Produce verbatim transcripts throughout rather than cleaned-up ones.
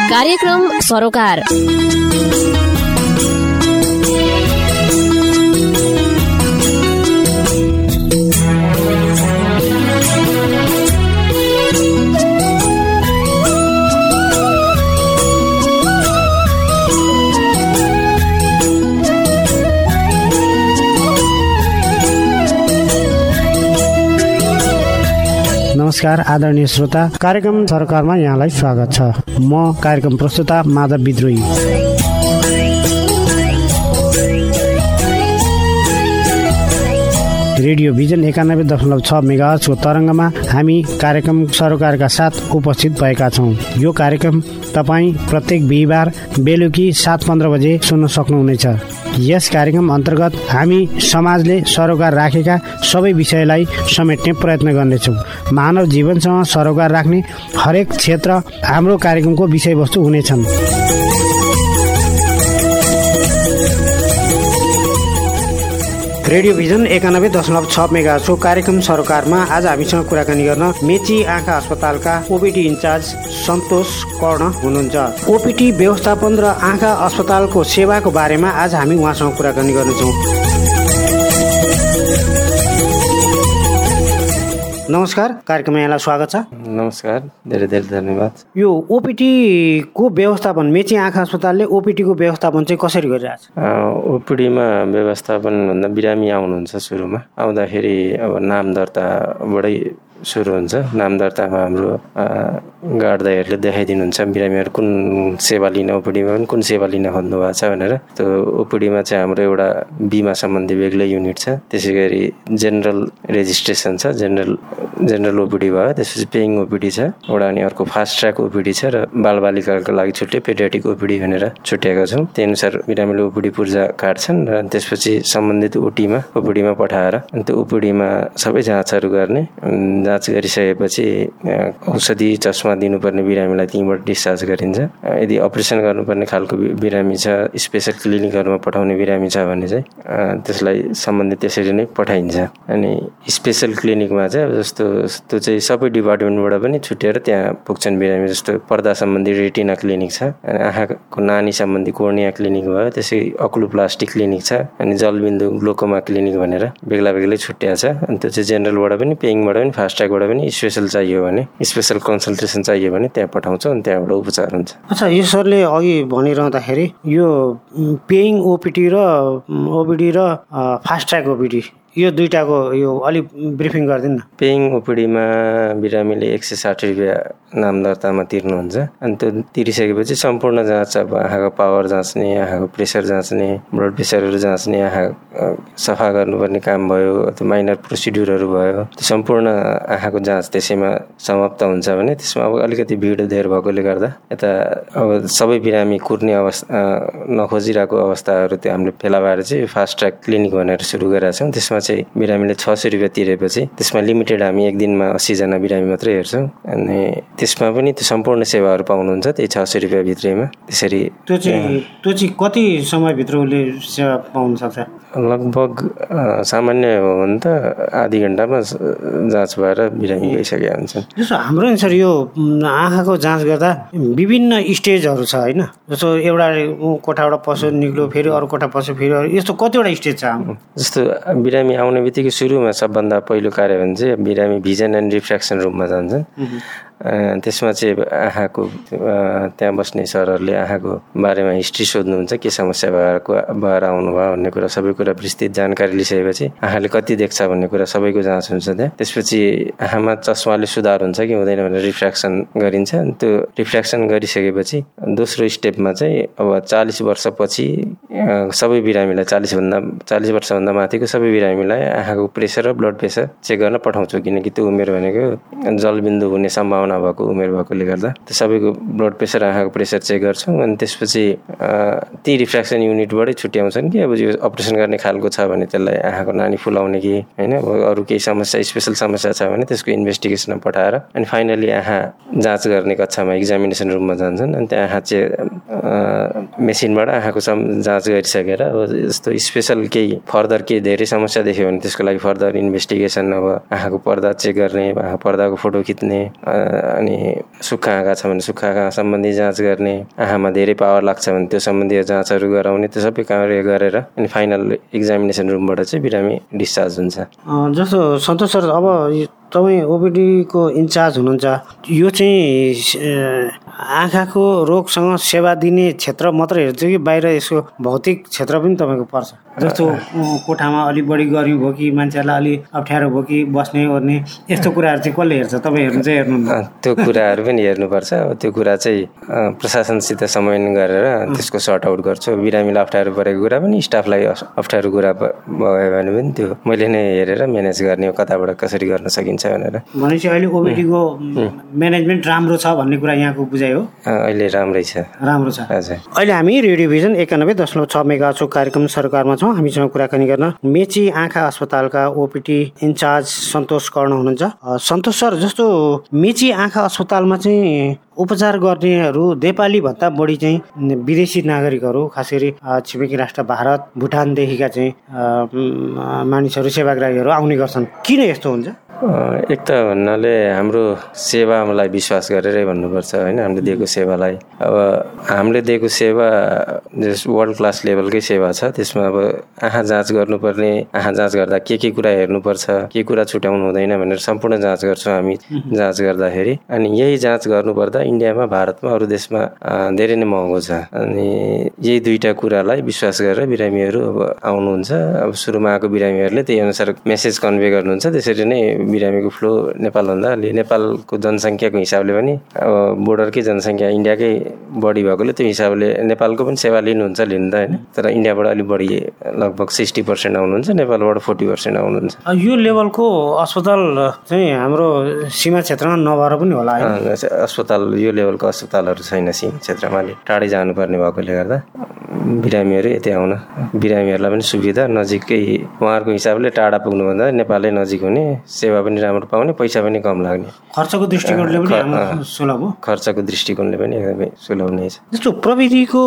कार्यक्रम सरोकार। नमस्कार आदरणीय श्रोता, कार्यक्रम सरकारमा यहाँलाई स्वागत छ। म कार्यक्रम प्रस्तुता माधव विद्रोही। रेडियो भिजन एकानब्बे दशमलव छ मेगाहर्जको तरङ्गमा हामी कार्यक्रम सरोकारका साथ उपस्थित भएका छौँ। यो कार्यक्रम तपाईँ प्रत्येक बिहिबार बेलुकी सात पन्ध्र बजे सुन्न सक्नुहुनेछ। यस कार्यक्रम अन्तर्गत हामी समाजले सरोकार राखेका सबै विषयलाई समेट्ने प्रयत्न गर्नेछौँ। मानव जीवनसँग सरोकार राख्ने हरेक क्षेत्र हाम्रो कार्यक्रमको विषयवस्तु हुनेछन्। रेडियो भिजन एकानब्बे दशमलव छ मेगाहर्जको कार्यक्रम सरोकारमा आज हामीसँग कुराकानी गर्न मेची आँखा अस्पतालका ओपिडी इन्चार्ज सन्तोष कर्ण हुनुहुन्छ। ओपिडी व्यवस्थापन र आँखा अस्पतालको सेवाको बारेमा आज हामी उहाँसँग कुराकानी गर्नेछौँ। नमस्कार, कार्यक्रममा यहाँलाई स्वागत छ। नमस्कार, धेरै धेरै धन्यवाद। यो ओपिडीको व्यवस्थापन, मेची आँखा अस्पतालले ओपिडीको व्यवस्थापन चाहिँ कसरी गरिरहेछ? ओपिडीमा व्यवस्थापन भन्दा बिरामी आउनुहुन्छ। सुरुमा आउँदाखेरि अब नाम दर्ताबाटै सुरु हुन्छ। नाम दर्तामा हाम्रो गार्ड दाइहरूले देखाइदिनुहुन्छ बिरामीहरू कुन सेवा लिन, ओपिडीमा पनि कुन सेवा लिन खोज्नु भएको छ भनेर। त्यो ओपिडीमा चाहिँ हाम्रो एउटा बिमा सम्बन्धी बेग्लै युनिट छ। त्यसै गरी जेनरल रेजिस्ट्रेसन छ, जेनरल जेनरल ओपिडी भयो। त्यसपछि पेइङ ओपिडी छ एउटा, अनि अर्को फास्ट ट्र्याक ओपिडी छ र बालबालिकाको लागि छुट्टै पेडियाट्रिक ओपिडी भनेर छुट्याएका छौँ। त्यही अनुसार बिरामीले ओपिडी पूर्जा काट्छन् र त्यसपछि सम्बन्धित ओटीमा ओपिडीमा पठाएर त्यो ओपिडीमा सबै जाँचहरू गर्ने। जाँच गरिसकेपछि औषधि चस्मा दिनुपर्ने बिरामीलाई त्यहीँबाट डिस्चार्ज गरिन्छ। यदि अपरेसन गर्नुपर्ने खालको बिरामी छ, स्पेसल क्लिनिकहरूमा पठाउने बिरामी छ भने चाहिँ त्यसलाई सम्बन्धित त्यसरी नै पठाइन्छ। अनि स्पेसल क्लिनिकमा चाहिँ जस्तो त्यो चाहिँ सबै डिपार्टमेन्टबाट पनि छुट्टिएर त्यहाँ पुग्छन् बिरामी। जस्तो पर्दा सम्बन्धी रेटिना क्लिनिक छ, अनि आँखाको नानी सम्बन्धी कोर्निया क्लिनिक भयो। त्यसै अकुलोप्लास्टिक क्लिनिक छ, अनि जलबिन्दु ग्लोकोमा क्लिनिक भनेर बेग्ला बेग्लै छुट्टिया छ। अनि त्यो चाहिँ जेनरलबाट पनि, पेइङबाट पनि, फास्ट ट्र्याकबाट पनि स्पेसल चाहियो भने, स्पेसल कन्सल्टेसन चाहियो भने त्यहाँ पठाउँछ, अनि त्यहाँबाट उपचार हुन्छ। अच्छा, यो सरले अघि भनिरहँदाखेरि यो पेइङ ओपिडी र ओपिडी र फास्ट ट्र्याक ओपिडी यो दुईटाको यो अलिक ब्रिफिङ गरिदिनु न। पेइङ ओपिडीमा बिरामीले एक सय साठी रुपियाँ नाम दर्तामा तिर्नुहुन्छ। अनि त्यो तिरिसकेपछि सम्पूर्ण जाँच, अब आँखाको पावर जाँच्ने, आँखाको प्रेसर जाँच्ने, ब्लड प्रेसरहरू जाँच्ने, आँखा सफा गर्नुपर्ने काम भयो, त्यो माइनर प्रोसिड्युरहरू भयो, त्यो सम्पूर्ण आँखाको जाँच त्यसैमा समाप्त हुन्छ भने त्यसमा अब अलिकति भिड धेर भएकोले गर्दा यता अब सबै बिरामी कुर्ने अवस्था नखोजिरहेको अवस्थाहरू त्यो हामीले फेला पारेर चाहिँ फास्ट ट्र्याक क्लिनिक भनेर सुरु गरेका छौँ। त्यसमा चाहिँ बिरामीले छ सय रुपियाँ तिरेपछि त्यसमा लिमिटेड हामी एक दिनमा अस्सीजना बिरामी मात्रै हेर्छौँ। अनि त्यसमा पनि त्यो सम्पूर्ण सेवाहरू पाउनुहुन्छ त्यही छ सय रुपियाँ भित्रैमा। त्यसरी त्यो चाहिँ त्यो चाहिँ कति समयभित्र उसले सेवा पाउन सक्छ? लगभग सामान्य हो भने त आधी घन्टामा जाँच भएर बिरामी गइसकेका हुन्छन्। जस्तो हाम्रो अनुसार यो आँखाको जाँच गर्दा विभिन्न स्टेजहरू छ होइन? जस्तो एउटा कोठाबाट पस्यो निक्ल्यो, फेरि अरू कोठा पस्यो, फेरि अरू, यस्तो कतिवटा स्टेज छ? जस्तो बिरामी आउने बित्तिकै सुरुमा सबभन्दा पहिलो कार्य भने चाहिँ बिरामी भिजन एन्ड रिफ्र्याक्सन रुममा जान्छन्। त्यसमा चाहिँ आँखाको त्यहाँ बस्ने सरहरूले आँखाको बारेमा हिस्ट्री सोध्नुहुन्छ, के समस्या भएको भएर आउनुभयो भन्ने कुरा, सबै कुरा विस्तृत जानकारी लिइसकेपछि आँखाले कति देख्छ भन्ने कुरा सबैको जाँच हुन्छ त्यहाँ। त्यसपछि आँखामा चस्माले सुधार हुन्छ कि हुँदैन भनेर रिफ्र्याक्सन गरिन्छ। त्यो रिफ्र्याक्सन गरिसकेपछि दोस्रो स्टेपमा चाहिँ अब चालिस वर्षपछि सबै बिरामीलाई, चालिसभन्दा चालिस वर्षभन्दा माथिको सबै बिरामीलाई आँखाको प्रेसर र ब्लड प्रेसर चेक गर्न पठाउँछु, किनकि त्यो उमेर भनेको जलबिन्दु हुने सम्भावना भएको उमेर भएकोले गर्दा त्यो सबैको ब्लड प्रेसर, आँखाको प्रेसर चेक गर्छौँ। अनि त्यसपछि ती रिफ्र्याक्सन युनिटबाटै छुट्याउँछन् कि अब यो अपरेसन गर्ने खालको छ भने त्यसलाई आँखाको नानी फुलाउने कि होइन, अरू केही समस्या, स्पेसल समस्या छ भने त्यसको इन्भेस्टिगेसनमा पठाएर अनि फाइनली आँखा जाँच गर्ने कक्षामा एक्जामिनेसन रुममा जान्छन्। अनि त्यहाँ आँखा चे मेसिनबाट आँखाको जाँच गरिसकेर अब यस्तो स्पेसल केही फर्दर केही धेरै समस्या देख्यो भने त्यसको लागि फर्दर इन्भेस्टिगेसन अब आँखाको पर्दा चेक गर्ने, आँखा पर्दाको फोटो खिच्ने, अनि सुक्खा आँखा छ भने सुक्खा आँखा सम्बन्धी जाँच गर्ने, आँखामा धेरै पावर लाग्छ भने त्यो सम्बन्धी जाँचहरू गराउने, त्यो सबै कार्य गरेर अनि फाइनल एक्जामिनेसन रुमबाट चाहिँ बिरामी डिस्चार्ज हुन्छ। जस्तो सन्तोष सर, अब तपाईँ ओपिडीको इन्चार्ज हुनुहुन्छ, यो चाहिँ आँखाको रोगसँग सेवा दिने क्षेत्र मात्रै हेर्छ कि बाहिर यसको भौतिक क्षेत्र पनि तपाईँको पर्छ? जस्तो कोठामा अलिक बढी गर्मी भयो कि मान्छेहरूलाई अलिक अप्ठ्यारो भयो कि बस्ने ओर्ने यस्तो कुराहरू चाहिँ कसले हेर्छ? तपाईँ हेर्नु चाहिँ हेर्नु त्यो कुराहरू पनि हेर्नुपर्छ। त्यो कुरा चाहिँ प्रशासनसित समन्वय गरेर त्यसको सर्ट आउट गर्छु। बिरामीलाई अप्ठ्यारो परेको कुरा पनि स्टाफलाई अप्ठ्यारो कुरा भयो भने पनि त्यो मैले नै हेरेर म्यानेज गर्ने, कताबाट कसरी गर्न सकिन्छ भनेर। भनेपछि अहिले ओपिडीको म्यानेजमेन्ट राम्रो छ भन्ने कुरा यहाँको बुझाइ हो? अहिले राम्रै छ, राम्रो छ। हजुर। अहिले हामी रेडियो भिजन एकानब्बे दशमलव छ मेगाहर्जको कार्यक्रम सरकारमा छौँ। हामीसँग कुराकानी गर्न मेची आँखा अस्पतालका ओपिडी इन्चार्ज सन्तोष कर्ण हुनुहुन्छ। सन्तोष सर, जस्तो मेची आँखा अस्पतालमा चाहिँ उपचार गर्नेहरू नेपाली भन्दा बढी चाहिँ विदेशी नागरिकहरू, खास गरी छिमेकी राष्ट्र भारत भुटानदेखिका चाहिँ मानिसहरू, सेवाग्राहीहरू आउने गर्छन्। किन यस्तो हुन्छ? एक त भन्नाले हाम्रो सेवालाई विश्वास गरेरै भन्नुपर्छ होइन, हामीले दिएको सेवालाई। अब हामीले दिएको सेवा जस वर्ल्ड क्लास लेभलकै सेवा छ। त्यसमा अब आँखा जाँच गर्नुपर्ने, आँखा जाँच गर्दा के के कुरा हेर्नुपर्छ, के कुरा छुट्याउनु हुँदैन भनेर सम्पूर्ण जाँच गर्छौँ हामी जाँच गर्दाखेरि। अनि यही जाँच गर्नुपर्दा इन्डियामा, भारतमा, अरू देशमा धेरै नै महँगो छ। अनि यही दुईवटा कुरालाई विश्वास गरेर बिरामीहरू अब आउनुहुन्छ। अब सुरुमा आएको बिरामीहरूले त्यही अनुसार मेसेज कन्भे गर्नुहुन्छ। त्यसरी नै बिरामीको फ्लो नेपालभन्दा अलि नेपालको जनसङ्ख्याको हिसाबले पनि अब बोर्डरकै जनसङ्ख्या इन्डियाकै बढी भएकोले त्यो हिसाबले नेपालको पनि सेवा लिनुहुन्छ, लिनु त होइन। तर इन्डियाबाट अलिक बढी, लगभग सिक्सटी पर्सेन्ट आउनुहुन्छ, नेपालबाट फोर्टी पर्सेन्ट आउनुहुन्छ। यो लेभलको अस्पताल चाहिँ हाम्रो सीमा क्षेत्रमा नभएर पनि होला? अस्पताल यो लेभलको अस्पतालहरू छैन सीमा क्षेत्रमा, अलिक टाढै जानुपर्ने भएकोले गर्दा बिरामीहरू यतै आउन, बिरामीहरूलाई पनि सुविधा नजिकै, उहाँहरूको हिसाबले टाढा पुग्नुभन्दा नेपालै नजिक हुने, सेवा पनि राम्रो पाउने, पैसा पनि कम लाग्ने, खर्चको दृष्टिकोणले पनि सुलभ हो। खर्चको दृष्टिकोणले पनि एकदमै सुलभ नै छ। जस्तो प्रविधिको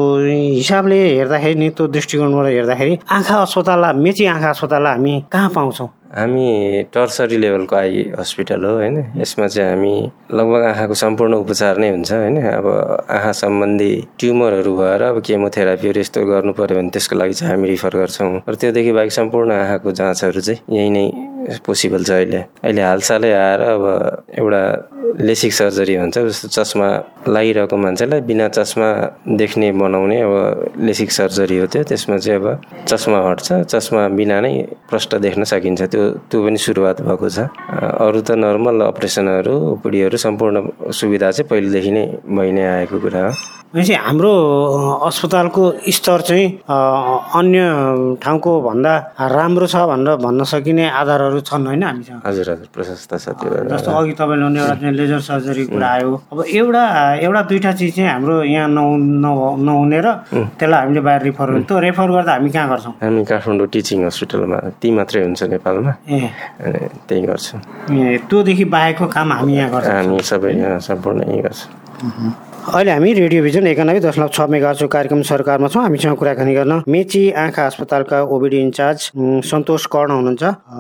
हिसाबले हेर्दाखेरि नि, त्यो दृष्टिकोणबाट हेर्दाखेरि आँखा अस्पताल, मेची आँखा अस्पताल हामी कहाँ पाउँछौँ? हामी टर्सरी लेभलको आई हस्पिटल हो होइन। यसमा चाहिँ हामी लगभग आँखाको सम्पूर्ण उपचार नै हुन्छ होइन। अब आँखा सम्बन्धी ट्युमरहरू भएर अब केमोथेरापीहरू यस्तो गर्नु पर्यो भने त्यसको लागि चाहिँ हामी रिफर गर्छौँ। र त्योदेखि बाहेक सम्पूर्ण आँखाको जाँचहरू चाहिँ यही नै पोसिबल छ। अहिले अहिले हालसालै आएर अब एउटा लेसिक सर्जरी भन्छ, जस्तो चस्मा लगाइरहेको मान्छेलाई बिना चस्मा देख्ने बनाउने अब लेसिक सर्जरी हो त्यो। त्यसमा चाहिँ अब चस्मा हट्छ, चस्मा बिना नै प्रष्ट देख्न सकिन्छ। त्यो त्यो पनि सुरुवात भएको छ। अरू त नर्मल अपरेसनहरू, ओपिडीहरू सम्पूर्ण सुविधा चाहिँ पहिलेदेखि नै भइ नै आएको कुरा हो। भनेपछि हाम्रो अस्पतालको स्तर चाहिँ अन्य ठाउँको भन्दा राम्रो छ भनेर भन्न सकिने आधारहरू छन् होइन हामीसँग? हजुर हजुर, प्रशस्त छ त्यो। जस्तो अघि तपाईँले भने एउटा चाहिँ लेजर सर्जरी कुरा आयो। अब एउटा एउटा दुईवटा चिज चाहिँ हाम्रो यहाँ नहु नहुने र त्यसलाई हामीले बाहिर रिफर गर्छौँ। त्यो रेफर गर्दा हामी कहाँ गर्छौँ? हामी काठमाडौँ टिचिङ हस्पिटलमा, ती मात्रै हुन्छ नेपालमा, ए त्यही गर्छौँ। ए त्योदेखि बाहेकको काम हामी यहाँ गर्छौँ? हामी सबै यहाँ सम्पूर्ण यहीँ गर्छौँ। अहिले हामी रेडियो भिजन एकानब्बे दशमलव छ मेगाहर्जको कार्यक्रम सरकारमा छौँ। हामीसँग कुराकानी गर्न मेची आँखा अस्पतालका ओबिडी इन्चार्ज सन्तोष कर्ण हुनुहुन्छ।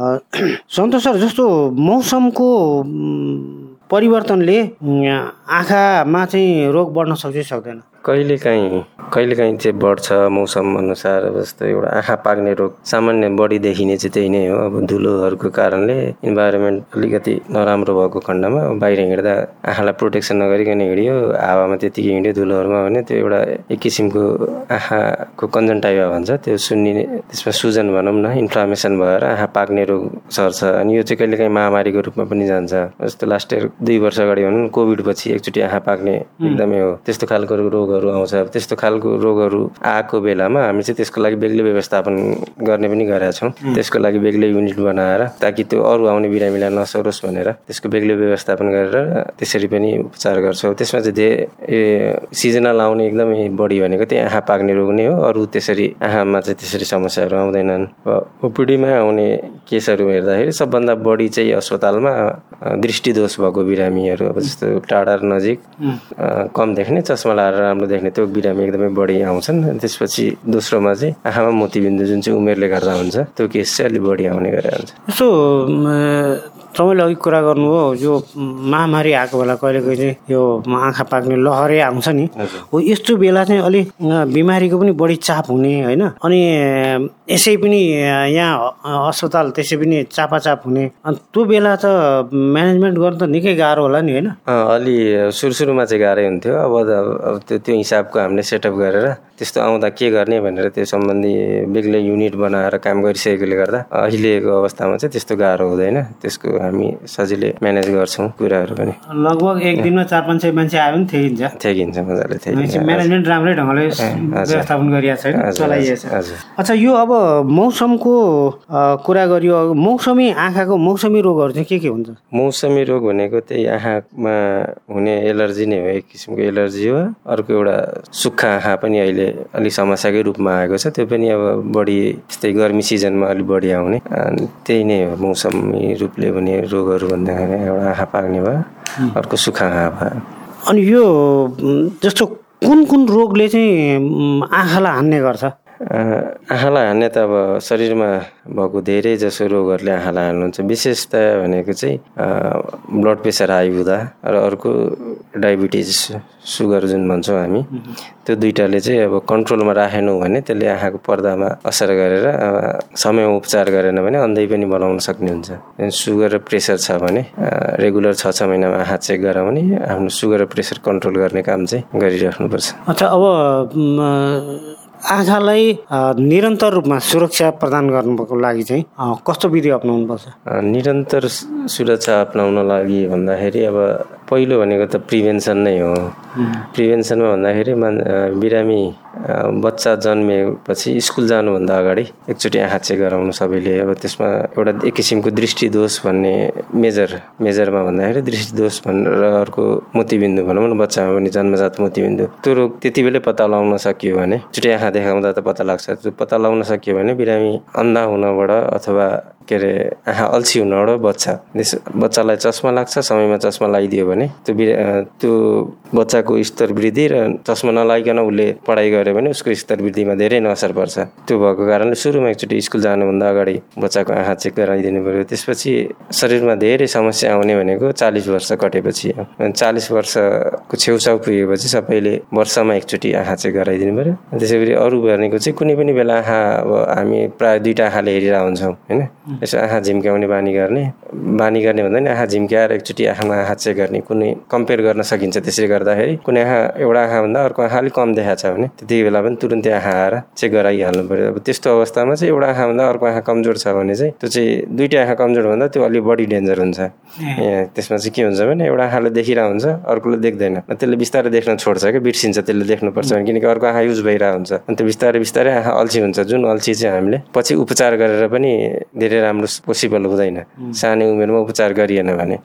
सन्तोष सर, जस्तो मौसमको परिवर्तनले आँखामा चाहिँ रोग बढ्न सक्छ सक्दैन? कहिलेकाहीँ कहिलेकाहीँ चाहिँ बढ्छ मौसम अनुसार। जस्तो एउटा आँखा पाक्ने रोग सामान्य बढी देखिने चाहिँ त्यही नै हो। अब धुलोहरूको कारणले इन्भाइरोमेन्ट अलिकति नराम्रो भएको खण्डमा बाहिर हिँड्दा आँखालाई प्रोटेक्सन नगरिकन हिँड्यो, हावामा त्यतिकै हिँड्यो धुलोहरूमा भने त्यो एउटा एक किसिमको आँखाको कन्जन्टाइभा भन्छ, त्यो सुन्निने, त्यसमा सुजन भनौँ न, इन्फ्लामेसन भएर आँखा पाक्ने रोग सर्छ। अनि यो चाहिँ कहिलेकाहीँ महामारीको रूपमा पनि जान्छ। जस्तो लास्ट इयर दुई वर्ष अगाडि भनौँ कोभिड पछि एकचोटि आँखा पाक्ने एकदमै हो, त्यस्तो खालको रोग आउँछ। त्यस्तो खालको रोगहरू आएको बेलामा हामी चाहिँ त्यसको लागि बेग्लै व्यवस्थापन गर्ने पनि गरेका छौँ। त्यसको लागि बेग्लै युनिट बनाएर ताकि त्यो अरू आउने बिरामीलाई नसरोस् भनेर त्यसको बेग्लै व्यवस्थापन गरेर त्यसरी पनि उपचार गर्छौँ। त्यसमा चाहिँ धेरै सिजनल आउने एकदमै बढी भनेको त्यही आँखा पाक्ने रोग नै हो। अरू त्यसरी आँखामा चाहिँ त्यसरी समस्याहरू आउँदैनन्। ओपिडीमा आउने केसहरू हेर्दाखेरि सबभन्दा बढी चाहिँ अस्पतालमा दृष्टिदोष भएको बिरामीहरू, अब जस्तो टाढा नजिक कम देख्ने, चस्मा लगाएर राम्रो नराम्रो देख्ने त्यो बिरामी एकदमै बढी आउँछन्। त्यसपछि दोस्रोमा चाहिँ आँखामा मोतीबिन्दु जुन चाहिँ उमेरले गर्दा हुन्छ त्यो केस चाहिँ अलिक बढी आउने गरेर हुन्छ। यसो तपाईँले अघि कुरा गर्नुभयो यो महामारी आएको बेला कहिले कहिले यो आँखा पाक्ने लहरै आउँछ नि, हो यस्तो बेला चाहिँ अलिक बिमारीको पनि बढी चाप हुने होइन, अनि यसै पनि यहाँ अस्पताल त्यसै पनि चापाचाप हुने, अनि त्यो बेला त म्यानेजमेन्ट गर्नु त निकै गाह्रो होला नि होइन? अलि सुरु सुरुमा चाहिँ गाह्रै हुन्थ्यो। अब त्यो त्यो हिसाबको हामीले सेटअप गरेर त्यस्तो आउँदा के गर्ने भनेर त्यो सम्बन्धी बेग्लै युनिट बनाएर काम गरिसकेकोले गर्दा अहिलेको अवस्थामा चाहिँ त्यस्तो गाह्रो हुँदैन। त्यसको हामी सजिलै म्यानेज गर्छौँ कुराहरू पनि। लगभग एक दिनमा चार पाँच सय मान्छे आयो भने ठेकिन्छ ठेकिन्छ मजाले ठेकिन्छ। म्यानेजमेन्ट राम्रै ढङ्गले व्यवस्थापन गरिएको छैन, चलाइएको छ। अच्छा, यो अब मौसमको कुरा गरियो, मौसमी आँखाको मौसमी रोगहरू चाहिँ के के हुन्छ? मौसमी रोग भनेको त्यही आँखामा हुने एलर्जी नै हो, एक किसिमको एलर्जी हो। अर्को एउटा सुक्खा आँखा पनि अहिले अलिक समस्याकै रूपमा आएको छ, त्यो पनि अब बढी यस्तै गर्मी सिजनमा अलिक बढी आउने, त्यही नै हो मौसमी रूपले हुने रोगहरू भन्दाखेरि। एउटा आँखा पाक्ने भयो, अर्को सुक्खा आँखा भयो। अनि यो जस्तो कुन कुन रोगले चाहिँ आँखालाई हान्ने गर्छ? आँखालाई हान्ने त अब शरीरमा भएको धेरै जसो रोगहरूले आँखालाई हान्नुहुन्छ। विशेषतया भनेको चाहिँ ब्लड प्रेसर हाई हुँदा र अर्को डायबिटिज सुगर जुन भन्छौँ हामी, त्यो दुइटाले चाहिँ अब कन्ट्रोलमा राखेनौँ भने त्यसले आँखाको पर्दामा असर गरेर समयमा उपचार गरेन भने अन्धै पनि बनाउन सक्ने हुन्छ। सुगर र प्रेसर छ भने रेगुलर छ छ महिनामा आँखा चेक गराउने, आफ्नो सुगर र प्रेसर कन्ट्रोल गर्ने काम चाहिँ गरिराख्नुपर्छ। अच्छा, अब आँखालाई निरन्तर रूपमा सुरक्षा प्रदान गर्नुको लागि चाहिँ कस्तो विधि अपनाउनु पर्छ? निरन्तर सुरक्षा अपनाउन लागि भन्दाखेरि अब पहिलो भनेको त प्रिभेन्सन नै हो। प्रिभेन्सनमा भन्दाखेरि बिरामी बच्चा जन्मेपछि स्कुल जानुभन्दा अगाडि एकचोटि आँखा चेक गराउनु सबैले। अब त्यसमा एउटा एक किसिमको दृष्टि दोष भन्ने मेजर मेजरमा भन्दाखेरि दृष्टि दोष भनेर अर्को मोतीबिन्दु भनौँ न, बच्चामा पनि जन्मजात मोतीबिन्दु, त्यो रोग त्यति बेलै पत्ता लगाउन सकियो भने, चोटि आँखा देखाउँदा त पत्ता लाग्छ, त्यो पत्ता लगाउन सकियो भने बिरामी अन्धा हुनबाट अथवा के अरे आँखा अल्छी हुनबाट बच्चा बच्चालाई चस्मा लाग्छ, समयमा चस्मा लगाइदियो भने त्यो त्यो बच्चाको स्तर वृद्धि र चस्मा नलागिकन उसले पढाइ गर्यो भने उसको स्तर वृद्धिमा धेरै नै असर पर्छ। त्यो भएको कारणले सुरुमा एकचोटि स्कुल जानुभन्दा अगाडि बच्चाको आँखा चेक गराइदिनु पऱ्यो। त्यसपछि शरीरमा धेरै समस्या आउने भनेको चालिस वर्ष कटेपछि हो। चालिस वर्षको छेउछाउ पुगेपछि सबैले वर्षमा एकचोटि आँखा चेक गराइदिनु पऱ्यो। त्यसै गरी अरू भनेको चाहिँ कुनै पनि बेला आँखा, अब हामी प्रायः दुईवटा आँखाले हेरिरहेको हुन्छौँ होइन, यसो आँखा झिम्क्याउने बानी गर्ने बानी गर्ने भन्दा नि आँखा झिम्क्याएर एकचोटि आँखामा आँखा चेक गर्ने, कुनै कम्पेयर गर्न सकिन्छ। त्यसरी गर्दाखेरि कुनै आँखा एउटा आँखाभन्दा अर्को आँखा अलिक कम देखाएको छ भने त्यति बेला पनि तुरुन्तै आँखा आएर चेक गराइहाल्नु पऱ्यो। अब त्यस्तो अवस्थामा चाहिँ एउटा आँखाभन्दा अर्को आँखा कमजोर छ भने चाहिँ त्यो चाहिँ दुईवटा आँखा कमजोर भन्दा त्यो अलिक बढी डेन्जर हुन्छ। त्यसमा चाहिँ के हुन्छ भने एउटा आँखाले देखिरहेको हुन्छ, अर्कोले देख्दैन, त्यसले बिस्तारै देख्न छोड्छ क्या, बिर्सिन्छ त्यसले देख्नुपर्छ भने, किनकि अर्को आँखा युज भइरहेको हुन्छ। अनि त्यो बिस्तारै बिस्तारै आँखा अल्छी हुन्छ, जुन अल्छी चाहिँ हामीले पछि उपचार गरेर पनि धेरै राम्रो पोसिबल हुँदैन। सानै उमेरमा उपचार गरिएन भने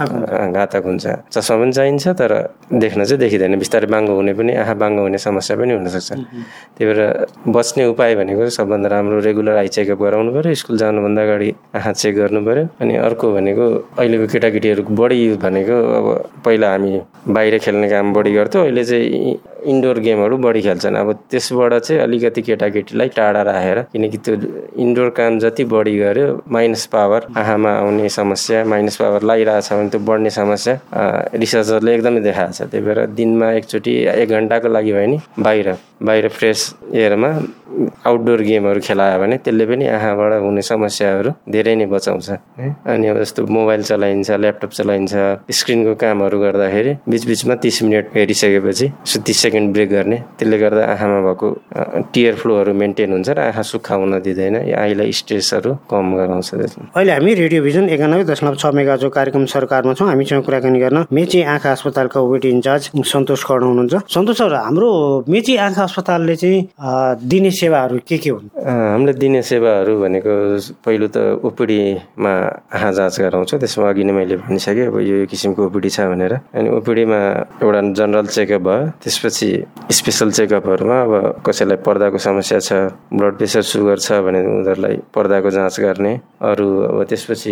घातक हुन्छ। चस्मा पनि चाहिन्छ तर देख्न चाहिँ देखिँदैन, बिस्तारै बाङ्गो हुने पनि, आँखा बाङ्गो हुने समस्या पनि हुनसक्छ। त्यही भएर बच्ने उपाय भनेको सबभन्दा राम्रो रेगुलर आई चेकअप गराउनु पऱ्यो, स्कुल जानुभन्दा अगाडि आँखा चेक गर्नु पऱ्यो। अनि अर्को भनेको अहिलेको केटाकेटीहरू बढी भनेको अब पहिला हामी बाहिर खेल्ने काम बढी गर्थ्यौँ, अहिले चाहिँ इन्डोर गेमहरू बढी खेल्छन्। अब त्यसबाट चाहिँ अलिकति केटाकेटीलाई टाढा राखेर, किनकि त्यो इन्डोर काम जति बढी गऱ्यो माइनस पावर, आँखामा आउने समस्या, माइनस पावर लागिरहेछ भने त्यो बढ्ने समस्या रिसर्चरले एकदमै देखाएको छ। त्यही भएर दिनमा एकचोटि एक घन्टाको लागि भयो नि बाहिर बाहिर फ्रेस एयरमा आउटडोर गेमहरू खेलायो भने त्यसले पनि आँखाबाट हुने समस्याहरू धेरै नै बचाउँछ। अनि अब जस्तो मोबाइल चलाइन्छ, ल्यापटप चलाइन्छ, स्क्रिनको कामहरू गर्दाखेरि बिचबिचमा तिस मिनट हेरिसकेपछि तिस सेकेन्ड ब्रेक गर्ने, त्यसले गर्दा आँखामा भएको टियर फ्लोहरू मेन्टेन हुन्छ र आँखा सुक्खा हुन दिँदैन, आइलाई स्ट्रेसहरू कम गराउँछ। अहिले हामी रेडियो भिजन एकानब्बे दशमलव छ मेगाहर्जको कार्यक्रम सरकारमा छौँ। हामीसँग कुराकानी गर्न मेची आँखा अस्पतालका ओपिडी इन्चार्ज सन्तोष कर्ण हुनुहुन्छ। सन्तोष सर, हाम्रो मेची आँखा अस्पतालले चाहिँ दिने सेवाहरू के के हुन्? हामीले दिने सेवाहरू भनेको पहिलो त ओपिडीमा आँखा जाँच गराउँछौँ। त्यसमा अघि नै मैले भनिसकेँ अब यो किसिमको ओपिडी छ भनेर। अनि ओपिडीमा एउटा जनरल चेकअप भयो, त्यसपछि स्पेसल चेकअपहरूमा अब कसैलाई पर्दाको समस्या छ, ब्लड प्रेसर सुगर छ भने उनीहरूलाई पर्दाको जाँच गर्ने। अरू अब त्यसपछि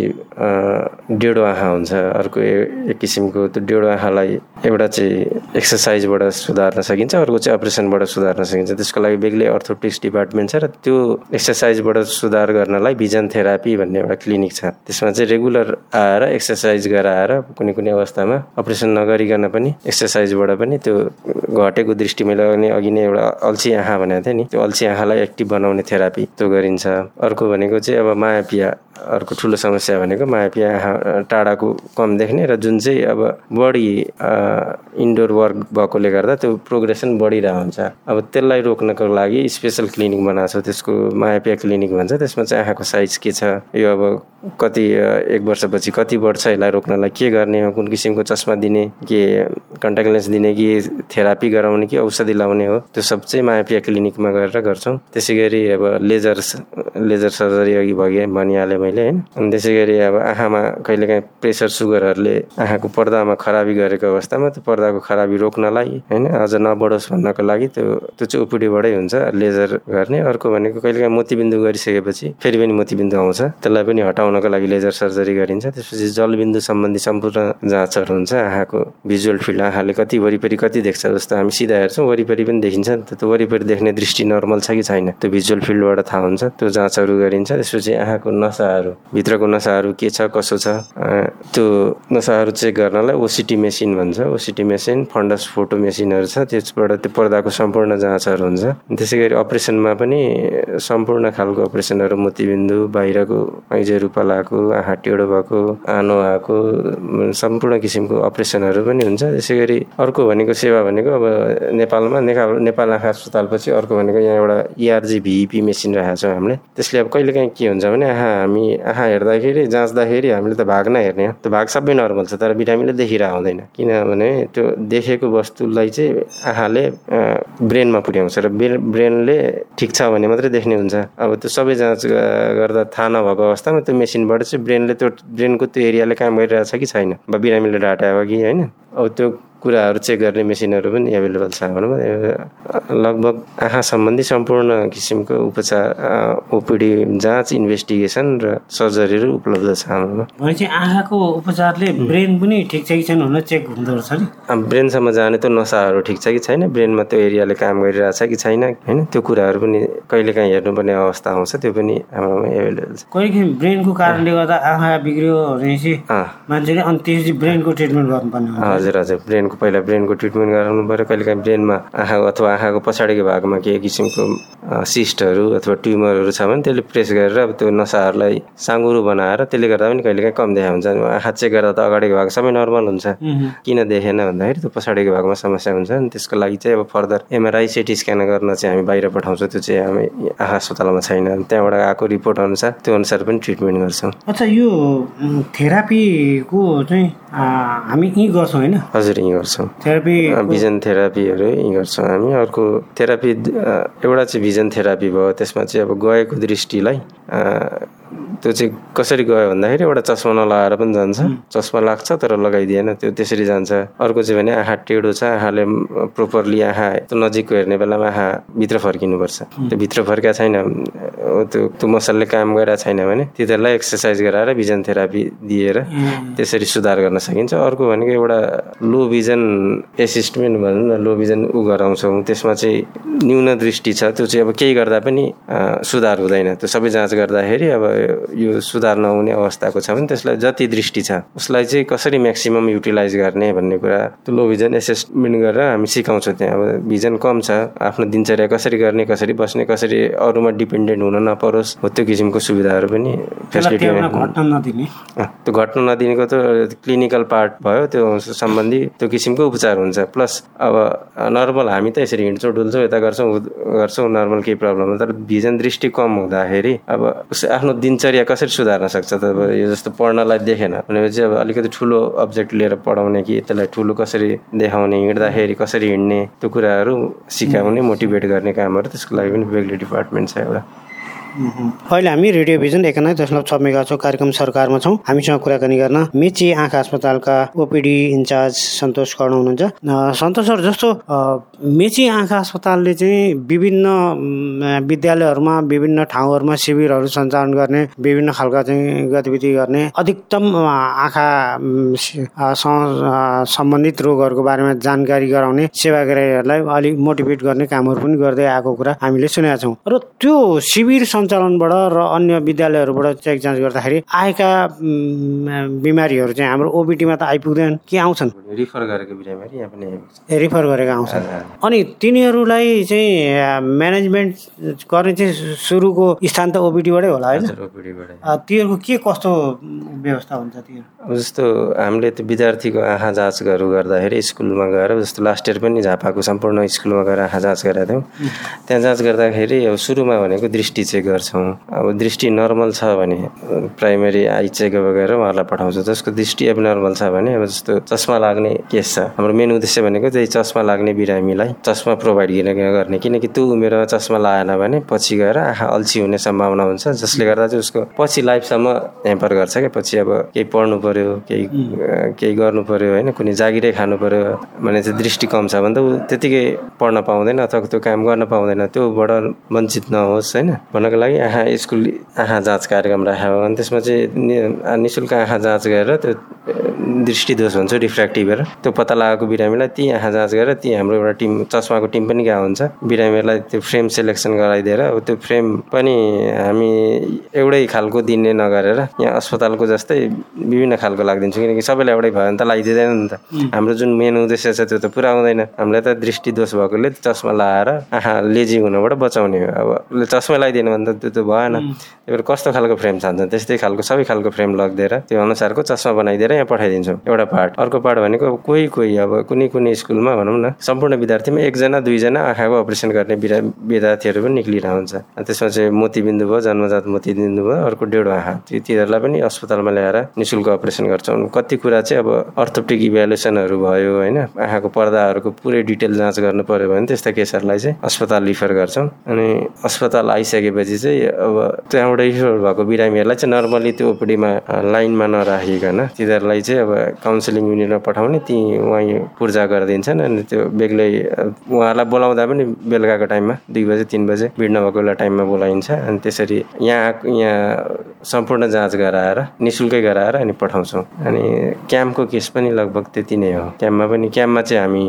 डेढो आँखा हुन्छ अर्को एक किसिमको। त्यो डेढो आँखालाई एउटा चाहिँ एक्सर्साइजबाट सुधार्न सकिन्छ, अर्को चाहिँ अपरेसनबाट सुधार्न सकिन्छ। त्यसको लागि बेग्लै अर्थोप्टिक्स डिपार्टमेन्ट छ र त्यो एक्सर्साइजबाट सुधार गर्नलाई भिजन थेरापी भन्ने एउटा क्लिनिक छ। त्यसमा चाहिँ रेगुलर आएर एक्सर्साइज गराएर कुनै कुनै अवस्थामा अपरेसन नगरिकन पनि एक्सर्साइजबाट पनि त्यो घटेको दृष्टि, मैले अघि नै एउटा अल्छी आँखा भनेको थिएँ नि, त्यो अल्छी आँखालाई एक्टिभ बनाउने थेरापी त्यो गरिन्छ। अर्को भनेको चाहिँ अब मायापिया, अर्को ठुलो समस्या भनेको मायापिया आँखा टाढाको कम देख्ने र जुन चाहिँ अब बढी इन्डोर वर्क भएकोले गर्दा त्यो प्रोग्रेसन बढिरहेको हुन्छ। अब त्यसलाई रोक्नको लागि स्पेसल क्लिनिक बनाएको छ, त्यसको मायापिया क्लिनिक भन्छ। त्यसमा चाहिँ आँखाको साइज के छ, यो अब कति एक वर्षपछि कति बढ्छ, यसलाई रोक्नलाई के गर्ने हो, कुन किसिमको चस्मा दिने, के कन्ट्याक्ट लेन्स दिने, कि थेरापी गराउने, कि औषधि लाउने हो, त्यो सब चाहिँ मायापिया क्लिनिकमा गरेर गर्छौँ। त्यसै गरी अब लेजर लेजर सर्जरी अघि भगे भनिहालेँ मैले होइन। अनि त्यसै गरी अब आँखामा कहिलेकाहीँ प्रेसर सुगरहरूले आँखाको पर्दामा खराबी गरेको अवस्थामा त्यो पर्दाको खराबी रोक्नलाई होइन, अझ नबढोस् भन्नको लागि त्यो त्यो चाहिँ ओपिडीबाटै हुन्छ लेजर गर्ने। अर्को भनेको कहिलेकाहीँ मोतीबिन्दु गरिसकेपछि फेरि पनि मोतीबिन्दु आउँछ, त्यसलाई पनि हटाउनको लागि लेजर सर्जरी गरिन्छ। त्यसपछि जलबिन्दु सम्बन्धी सम्पूर्ण जाँचहरू हुन्छ। आँखाको भिजुअल फिल्ड, आँखाले कति वरिपरि कति देख्छ, जस्तो हामी सिधा हेर्छौँ वरिपरि पनि देखिन्छ नि त, त्यो वरिपरि देख्ने दृष्टि नर्मल छ कि छैन त्यो भिजुअल फिल्डबाट थाहा हुन्छ, त्यो जाँचहरू गरिन्छ। त्यसपछि आँखाको नसाहरू, भित्रको नसाहरू के छ कसो छ, त्यो नसाहरू चेक गर्नलाई ओसिटी मेसिन भन्छ। ओसिटी मेसिन, फन्डस फोटो मेसिनहरू छ, त्यसबाट त्यो पर्दाको सम्पूर्ण जाँचहरू हुन्छ। त्यसै गरी अपरेसनमा पनि सम्पूर्ण खालको अपरेसनहरू, मोतीबिन्दु, बाहिरको ऐजेरू पलाएको, आँखा टेढो भएको, आनो आएको, सम्पूर्ण किसिमको अपरेसनहरू पनि हुन्छ। त्यसै गरी अर्को भनेको सेवा भनेको अब नेपालमा नेपाल नेपाल आँखा अस्पतालपछि अर्को भनेको यहाँ एउटा इआरजी भिइपी मेसिन राखेको छौँ हामीले। त्यसले अब कहिलेकाहीँ के हुन्छ भने आँखा हामी आँखा हेर्दाखेरि जाँच्दाखेरि हामीले त भाग नै हेर्ने हो, त्यो भाग सबै नर्मल छ, तर बिरामीले देखिरहेको हुँदैन। किनभने त्यो देखेको वस्तुलाई चाहिँ आँखाले ब्रेनमा पुर्याउँछ र ब्रेनले ठिक छ भने मात्रै देख्ने हुन्छ। अब त्यो सबै जाँच गर्दा थाहा नभएको अवस्थामा त्यो मेसिनबाट चाहिँ ब्रेनले त्यो ब्रेनको त्यो एरियाले काम गरिरहेछ कि छैन, वा बिरामीले डाटा हो कि होइन, अब त्यो कुराहरू चेक गर्ने मेसिनहरू पनि एभाइलेबल छ भनौँ। लगभग आँखा सम्बन्धी सम्पूर्ण किसिमको उपचार, ओपिडी जाँच, इन्भेस्टिगेसन र सर्जरीहरू उपलब्ध छ हाम्रोमा। भनेपछि आँखाको उपचारले ब्रेन पनि ठिक छ कि छैन भनेर चेक हुँदो रहेछ नि। ब्रेनसम्म जाने त्यो नसाहरू ठिक छ कि छैन, ब्रेनमा त्यो एरियाले काम गरिरहेछ कि छैन होइन, त्यो कुराहरू पनि कहिलेकाहीँ हेर्नुपर्ने अवस्था आउँछ, त्यो पनि हाम्रोमा एभाइलेबल छ। कहिलेकाहीँ ब्रेनको कारणले गर्दा आँखा बिग्रियो भनेपछि मान्छेले अनि त्यसपछि ब्रेनको ट्रिटमेन्ट गर्नुपर्ने हुन्छ। हजुर हजुर, ब्रेनको पहिला ब्रेनको ट्रिटमेन्ट गराउनु पऱ्यो। कहिलेकाहीँ ब्रेनमा आँखा अथवा आँखाको पछाडिको भागमा केही किसिमको सिस्टहरू अथवा ट्युमरहरू छ भने त्यसले प्रेस गरेर अब त्यो नसाहरूलाई साँगुरो बनाएर त्यसले गर्दा पनि कहिलेकाहीँ कम देखा हुन्छ। आँखा चेक गर्दा त अगाडिको भाग सबै नर्मल हुन्छ, किन देखेन भन्दाखेरि त्यो पछाडिको भागमा समस्या हुन्छ। अनि त्यसको लागि चाहिँ अब फर्दर एमआरआई सिटी स्क्यान गर्न चाहिँ हामी बाहिर पठाउँछौँ, त्यो चाहिँ हामी आँखा अस्पतालमा छैन। त्यहाँबाट आएको रिपोर्ट अनुसार त्यो अनुसार पनि ट्रिटमेन्ट गर्छौँ। अच्छा, यो थेरापीको चाहिँ हामी यहीँ गर्छौँ होइन? हजुर, यहीँ गर्छौँ। थेरापी भिजन थेरापीहरू यहीँ गर्छौँ हामी। अर्को थेरापी एउटा चाहिँ भिजन थेरापी भयो, त्यसमा चाहिँ अब गएको दृष्टिलाई त्यो चाहिँ कसरी गयो भन्दाखेरि एउटा चस्मा नलगाएर पनि जान्छ, चस्मा लाग्छ तर लगाइदिएन, त्यो त्यसरी जान्छ। अर्को चाहिँ भने आँखा टेढो छ, आँखाले प्रोपरली आँखा त्यो नजिकको हेर्ने बेलामा आँखा भित्र फर्किनुपर्छ, त्यो भित्र फर्किया छैन, त्यो त्यो मसलले काम गरिरहेको छैन भने तिनीहरूलाई एक्सर्साइज गराएर भिजन थेरापी दिएर त्यसरी सुधार गर्न सकिन्छ। अर्को भनेको एउटा लो भिजन एसिस्टमेन्ट भनौँ न, लो भिजन ऊ गराउँछौँ, त्यसमा चाहिँ न्यून दृष्टि छ, त्यो चाहिँ अब केही गर्दा पनि सुधार हुँदैन। त्यो सबै जाँच गर्दाखेरि अब यो सुधार नहुने अवस्थाको छ भने त्यसलाई जति दृष्टि छ उसलाई चाहिँ कसरी म्याक्सिमम युटिलाइज गर्ने भन्ने कुरा त्यो लो भिजन एसेसमेन्ट गरेर हामी सिकाउँछौँ। त्यहाँ अब भिजन कम छ, आफ्नो दिनचर्या कसरी गर्ने, कसरी बस्ने, कसरी अरूमा डिपेन्डेन्ट हुन नपरोस्, हो त्यो किसिमको सुविधाहरू पनि फेसिलिटी नदिने, त्यो घट्न नदिनेको त क्लिनिकल पार्ट भयो, त्यो सम्बन्धी त्यो किसिमको उपचार हुन्छ। प्लस अब नर्मल हामी त यसरी हिँड्छौँ डुल्छौँ यता गर्छौँ गर्छौँ नर्मल केही प्रब्लम, तर भिजन दृष्टि कम हुँदाखेरि अब आफ्नो दिनचर्या यहाँ कसरी सुधार्न सक्छ त? अब यो जस्तो पढ्नलाई देखेन भनेपछि अब अलिकति ठुलो अब्जेक्ट लिएर पढाउने कि त्यसलाई ठुलो कसरी देखाउने, हिँड्दाखेरि कसरी हिँड्ने, त्यो कुराहरू सिकाउने, मोटिभेट गर्ने कामहरू त्यसको लागि पनि बेग्लै डिपार्टमेन्ट छ एउटा। अहिले हामी रेडियो भिजन एकानब्बे दशमलव छ मेगाहर्जको कार्यक्रम सरकारमा छौँ। हामीसँग कुराकानी गर्न मेची आँखा अस्पतालका ओपिडी इन्चार्ज सन्तोष कर्ण हुनुहुन्छ। सन्तोष सर, जस्तो मेची आँखा अस्पतालले चाहिँ विभिन्न विद्यालयहरूमा विभिन्न ठाउँहरूमा शिविरहरू सञ्चालन गर्ने, विभिन्न खालका चाहिँ गतिविधि गर्ने, अधिकतम आँखा सम्बन्धित रोगहरूको बारेमा जानकारी गराउने, सेवाग्राहीहरूलाई अलिक मोटिभेट गर्ने कामहरू पनि गर्दै आएको कुरा हामीले सुनेका छौँ। र त्यो शिविर सञ्चालनबाट र अन्य विद्यालयहरूबाट चेक जाँच गर्दाखेरि आएका बिमारीहरू चाहिँ हाम्रो ओपिडीमा त आइपुग्दैन कि आउँछन्? रिफर गरेको बिरामीहरू यहाँ पनि ए रिफर गरेका आउँछन्। अनि तिनीहरूलाई चाहिँ म्यानेजमेन्ट गर्ने चाहिँ सुरुको स्थान त ओपिडीबाटै होला होइन? ओपिडीबाटै। तिनीहरूको के कस्तो व्यवस्था हुन्छ तिनीहरू? अब जस्तो हामीले त्यो विद्यार्थीको आँखा जाँचहरू गर्दाखेरि स्कुलमा गएर, जस्तो लास्ट इयर पनि झापाको सम्पूर्ण स्कुलमा गएर आँखा जाँच गरेका थियौँ। त्यहाँ जाँच गर्दाखेरि अब सुरुमा भनेको दृष्टि चेक गर्छौँ। अब दृष्टि नर्मल छ भने प्राइमेरी आई चेक गरेर उहाँहरूलाई पठाउँछौँ। जसको दृष्टि अब नर्मल छ भने अब जस्तो चस्मा लाग्ने केस छ, हाम्रो मेन उद्देश्य भनेको त्यही चस्मा लाग्ने बिरामीलाई चस्मा प्रोभाइड गर्ने, किनकि त्यो उमेरमा चस्मा लगाएन भने पछि गएर आँखा अल्छी हुने सम्भावना हुन्छ, जसले गर्दा चाहिँ उसको पछि लाइफसम्म ह्याम्पर गर्छ क्या। पछि अब केही पढ्नु पर्यो, केही केही गर्नु पर्यो होइन, कुनै जागिरै खानु पर्यो भने चाहिँ दृष्टि कम छ भने त ऊ त्यतिकै पढ्न पाउँदैन अथवा त्यो काम गर्न पाउँदैन, त्योबाट वञ्चित नहोस् होइन भन्नको लागि आँखा स्कुल आँखा जाँच कार्यक्रम राख्यो। अनि त्यसमा चाहिँ निःशुल्क आँखा जाँच गरेर त्यो दृष्टि दोष हुन्छ रिफ्र्याक्टिभ त्यो पत्ता लगाएको बिरामीलाई ती आँखा जाँच गरेर ती हाम्रो एउटा टिम चस्माको टिम पनि गएको हुन्छ। बिरामीहरूलाई त्यो फ्रेम सेलेक्सन गराइदिएर अब त्यो फ्रेम पनि हामी एउटै खालको दिने नगरेर यहाँ अस्पतालको जस्तै विभिन्न खालको लागिदिन्छौँ, किनकि सबैलाई एउटै भयो भने त लगाइदिँदैन नि त। हाम्रो जुन मेन उद्देश्य छ त्यो त पुरा हुँदैन। हामीलाई त दृष्टि दोष भएकोले चस्मा लगाएर आँखा लेजी हुनबाट बचाउने हो। अब चस्मा लगाइदिनु भने त त्यो त भएन। त्यही भएर कस्तो खालको फ्रेम चाहन्छ त्यस्तै खालको सबै खालको फ्रेम लगिदिएर त्यो अनुसारको चस्मा बनाइदिएर यहाँ पठाइदिन्छौँ एउटा पार्ट। अर्को पार्ट भनेको कोही कोही अब कुनै कुनै स्कुलमा भनौँ न सम्पूर्ण विद्यार्थीमा एकजना दुईजना आँखाको अपरेसन गर्ने विद्यार्थीहरू पनि निक्लिरहेको हुन्छ। त्यसमा चाहिँ मोतीबिन्दु भयो, जन्मजात मोतीबिन्दु भयो, अर्को डेढो आँखा, तिनीहरूलाई पनि अस्पतालमा ल्याएर निःशुल्क अपरेसन गर्छौँ। कति कुरा चाहिँ अब अर्थोपेडिक इभ्यालुएसनहरू भयो होइन, आँखाको पर्दाहरूको पुरै डिटेल जाँच गर्नु पर्यो भने त्यस्ता केसहरूलाई चाहिँ अस्पताल रिफर गर्छौँ। अनि अस्पताल आइसकेपछि चाहिँ अब त्यहाँबाट रिफर भएको बिरामीहरूलाई चाहिँ नर्मली त्यो ओपिडीमा लाइनमा नराखिकन तिनीहरूलाई चाहिँ अब काउन्सिलिङ युनिटमा पठाउने, ती उहाँ पूर्जा गरिदिन्छन्। अनि त्यो बेग्लै उहाँहरूलाई बोलाउँदा पनि बेलुकाको टाइममा दुई बजे तिन बजे भिड नभएको बेला टाइममा बोलाइन्छ। अनि त्यसरी यहाँ यहाँ सम्पूर्ण जाँच गराएर निःशुल्कै गराएर अनि पठाउँछौँ। अनि क्याम्पको केस पनि लगभग त्यति नै हो। क्याम्पमा पनि क्याम्पमा चाहिँ हामी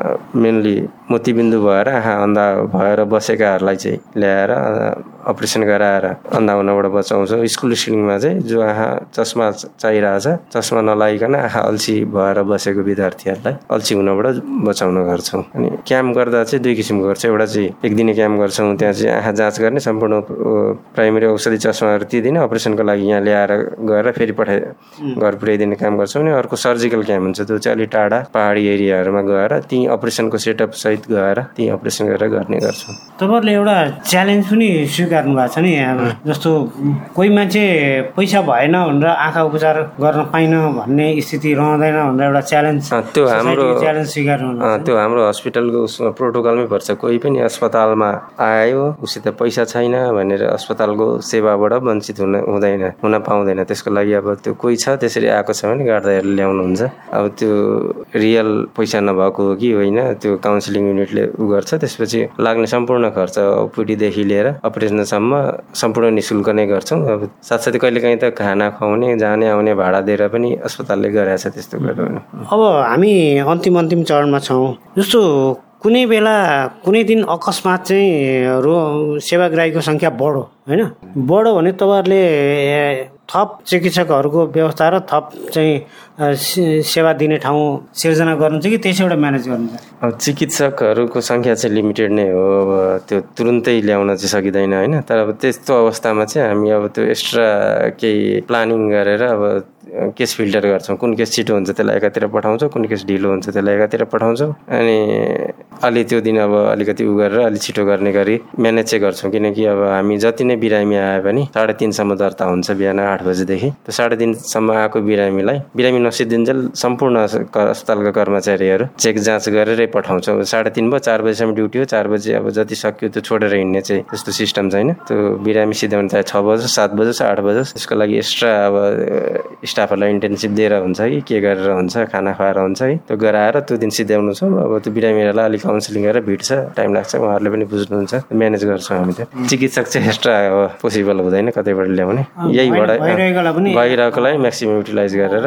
मेनली मोतीबिन्दु भएर आँखा अन्धा भएर बसेकाहरूलाई चाहिँ ल्याएर अपरेसन गराएर अन्धा हुनबाट बचाउँछौँ। स्कुल स्कुलिङमा चाहिँ जो आँखा चस्मा चाहिरहेछ चस्मा नलागिकन आँखा अल्छी भएर बसेको विद्यार्थीहरूलाई अल्छी हुनबाट बचाउने गर्छौँ। अनि क्याम्प गर्दा चाहिँ दुई किसिमको गर्छ। एउटा चाहिँ एक दिने क्याम्प गर्छौँ, त्यहाँ चाहिँ आँखा जाँच गर्ने, सम्पूर्ण प्राइमेरी औषधि चस्माहरू दिइदिने, अपरेसनको लागि यहाँ ल्याएर गएर फेरि पठाइ घर पुर्याइदिने काम गर्छौँ। अनि अर्को सर्जिकल क्याम्प हुन्छ, त्यो चाहिँ अलिक टाढा पहाडी एरियाहरूमा गएर ती अपरेसनको सेटअप सहित गएर ती अपरेसन गरेर गर्ने गर्छौँ। तपाईँहरूले एउटा च्यालेन्ज पनि स्वीकार्नु भएको छ नि, जस्तो कोही मान्छे पैसा भएन भनेर आँखा उपचार गर्न पाइन भन्ने स्थिति रहँदैन भनेर एउटा च्यालेन्ज त्यो हाम्रो च्यालेन्ज स्वीकार्नु त्यो हाम्रो हस्पिटलको उसमा प्रोटोकलमै पर्छ। कोही पनि अस्पतालमा आयो उसित पैसा छैन भनेर अस्पतालको सेवाबाट वञ्चित हुन हुँदैन, हुन पाउँदैन। त्यसको लागि अब त्यो कोही छ त्यसरी आएको छ भने गार्दाहरूले ल्याउनुहुन्छ। अब त्यो रियल पैसा नभएको हो कि होइन त्यो काउन्सिलिङ युनिटले उ गर्छ। त्यसपछि लाग्ने सम्पूर्ण खर्च ओपिडीदेखि लिएर अपरेसनसम्म सम्पूर्ण निःशुल्क नै गर्छौँ। अब साथसाथै कहिलेकाहीँ त खाना खुवाउने जाने आउने भाडा दिएर पनि अस्पतालले गरेछ त्यस्तो गरेर। अब हामी अन्तिम अन्तिम चरणमा छौँ। जस्तो कुनै बेला कुनै दिन अकस्मात चाहिँ रो सेवाग्राहीको सङ्ख्या बढो होइन, बढो भने तपाईँहरूले थप चिकित्सकहरूको व्यवस्था र थप चाहिँ सेवा दिने ठाउँ सिर्जना गर्नुहुन्छ कि त्यसैबाट म्यानेज गर्नुहुन्छ? अब चिकित्सकहरूको सङ्ख्या चाहिँ लिमिटेड नै हो, अब त्यो तुरुन्तै ल्याउन चाहिँ सकिँदैन होइन। तर अब त्यस्तो अवस्थामा चाहिँ हामी अब त्यो एक्स्ट्रा केही प्लानिङ गरेर अब केस फिल्टर गर्छौँ। कुन केस छिटो हुन्छ त्यसलाई एकातिर पठाउँछौँ, कुन केस ढिलो हुन्छ त्यसलाई एकातिर पठाउँछौँ। अनि अलि त्यो दिन अब अलिकति उ गरेर अलिक छिटो गर्ने गरी म्यानेज चाहिँ गर्छौँ। किनकि अब हामी जति नै बिरामी आए पनि साढे तिनसम्म दर्ता हुन्छ बिहान आठ बजेदेखि। त्यो साढे तिनसम्म आएको बिरामीलाई बिरामी नसिद्धिन्जेल सम्पूर्ण अस्पतालका कर्मचारीहरू चेक जाँच गरेरै पठाउँछौँ। साढे तिन भयो, चार बजीसम्म ड्युटी हो, चार बजी अब जति सक्यो त्यो छोडेर हिँड्ने चाहिँ त्यस्तो सिस्टम छैन। त्यो बिरामी सिध्याउनु चाहे छ बजोस्, सात बजोस्, आठ बजोस्, त्यसको लागि एक्स्ट्रा अब स्टाफहरूलाई इन्टेन्सिभ दिएर हुन्छ कि के गरेर हुन्छ, खाना खुवाएर हुन्छ है, त्यो गराएर त्यो दिन सिध्याउनु छ। अब त्यो बिरामीहरूलाई अलिक काउन्सिलिङ गरेर भिड्छ, टाइम लाग्छ, उहाँहरूले पनि बुझ्नुहुन्छ, म्यानेज गर्छौँ हामी। त्यो चिकित्सक चाहिँ एक्स्ट्रा अब पोसिबल हुँदैन कतैबाट ल्याउने, यहीबाट बाहिरकोलाई म्याक्सिमम युटिलाइज गरेर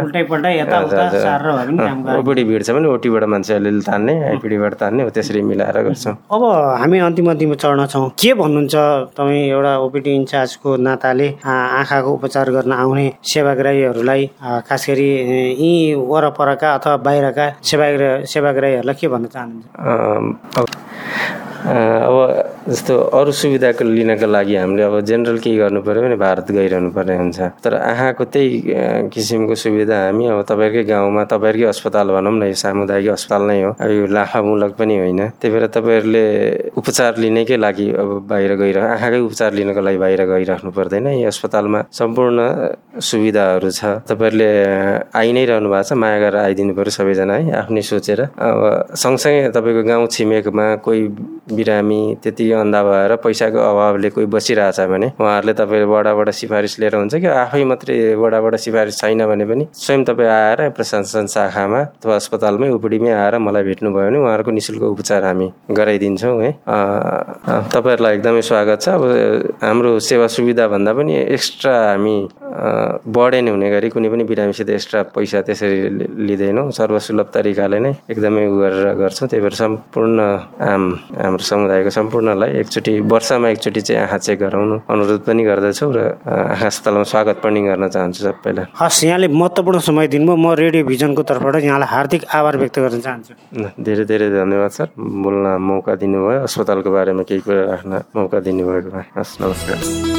ओपिडी भिड्छ भने ओटीबाट मान्छे अलिअलि तान्ने, आइपिडीबाट तान्ने, त्यसरी मिलाएर गर्छौँ। अब हामी अन्तिम अन्तिममा चढ्न छौँ, के भन्नुहुन्छ तपाईँ एउटा ओपिडी इन्चार्जको नाताले आँखाको उपचार गर्न आउने सेवाग्राहीहरूलाई, खास गरी यी वरपरका अथवा बाहिरका सेवाग्राही सेवाग्राहीहरूलाई के भन्न चाहनुहुन्छ? अब जस्तो अरू सुविधाको लिनको लागि हामीले अब जेनरल केही गर्नु पऱ्यो भने भारत गइरहनु पर्ने हुन्छ। तर आँखाको त्यही किसिमको सुविधा हामी अब तपाईँहरूकै गाउँमा तपाईँहरूकै अस्पताल भनौँ न, यो सामुदायिक अस्पताल नै हो, अब यो लाखामुलक पनि होइन। त्यही भएर तपाईँहरूले उपचार लिनैकै लागि अब बाहिर गइरह आँखाकै उपचार लिनको लागि बाहिर गइराख्नु पर्दैन। यो अस्पतालमा सम्पूर्ण सुविधाहरू छ। तपाईँहरूले आइ नै रहनु भएको छ, माया गरेर आइदिनु पऱ्यो सबैजना है, आफ्नै सोचेर। अब सँगसँगै तपाईँको गाउँ छिमेकमा कोही बिरामी त्यति अन्धा भएर पैसाको अभावले कोही बसिरहेछ भने उहाँहरूले तपाईँ वडाबाट सिफारिस लिएर हुन्छ कि आफै मात्रै वडाबाट सिफारिस छैन भने पनि स्वयं तपाईँ आएर प्रशासन शाखामा अथवा अस्पतालमै ओपिडीमै आएर मलाई भेट्नुभयो भने उहाँहरूको निःशुल्क उपचार हामी गराइदिन्छौँ है। तपाईँहरूलाई एकदमै स्वागत छ। अब हाम्रो सेवा सुविधा भन्दा पनि एक्स्ट्रा हामी बढेन हुने गरी कुनै पनि बिरामीसित एक्स्ट्रा पैसा त्यसरी लिँदैनौँ, सर्वसुलभ तरिकाले नै एकदमै उ गरेर गर्छौँ। त्यही भएर सम्पूर्ण आम हाम्रो समुदायको सम्पूर्णलाई एकचोटि वर्षमा एकचोटि चाहिँ आँखा चेक गराउनु अनुरोध पनि गर्दछौँ र आँखा अस्पतालमा स्वागत पनि गर्न चाहन्छु सबैलाई। हस्, यहाँले महत्त्वपूर्ण समय दिनुभयो। म रेडियो भिजनको तर्फबाट यहाँलाई हार्दिक आभार व्यक्त गर्न चाहन्छु। धेरै धेरै धन्यवाद सर, बोल्न मौका दिनुभयो, अस्पतालको बारेमा केही कुरा राख्न मौका दिनुभएकोमा। हस्, नमस्कार।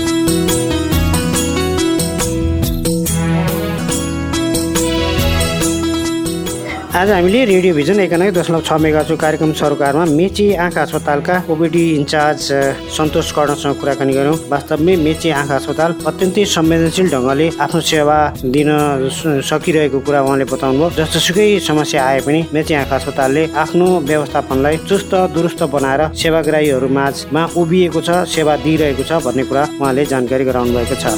आज हामीले रेडियो भिजन एकानब्बे दशमलव छ मेगाहर्जको कार्यक्रम सरोकारमा मेची आँखा अस्पतालका ओपिडी इन्चार्ज सन्तोष कर्णसँग कुराकानी गऱ्यौँ। वास्तवमै मेची आँखा अस्पताल अत्यन्तै संवेदनशील ढङ्गले आफ्नो सेवा दिन सकिरहेको कुरा उहाँले बताउनुभयो। जस्तोसुकै समस्या आए पनि मेची आँखा अस्पतालले आफ्नो व्यवस्थापनलाई चुस्त दुरुस्त बनाएर सेवाग्राहीहरू माझमा उभिएको छ, सेवा दिइरहेको छ भन्ने कुरा उहाँले जानकारी गराउनु भएको छ।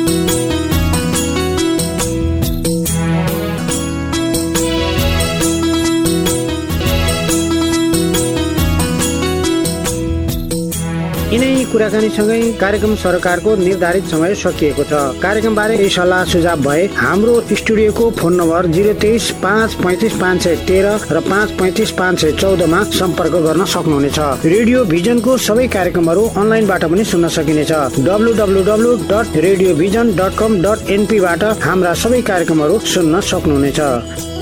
यिनै कुराकानीसँगै कार्यक्रम सरकारको निर्धारित समय सकिएको छ। कार्यक्रमबारे यही सल्लाह सुझाव भए हाम्रो स्टुडियोको फोन नम्बर जिरो तेइस पाँच पैँतिस पाँच सय तेह्र र पाँच पैँतिस पाँच सय चौधमा सम्पर्क गर्न सक्नुहुनेछ। रेडियो भिजनको सबै कार्यक्रमहरू अनलाइनबाट पनि सुन्न सकिनेछ। W W W dot radio vision dot com dot एनपीबाट हाम्रा सबै कार्यक्रमहरू सुन्न सक्नुहुनेछ।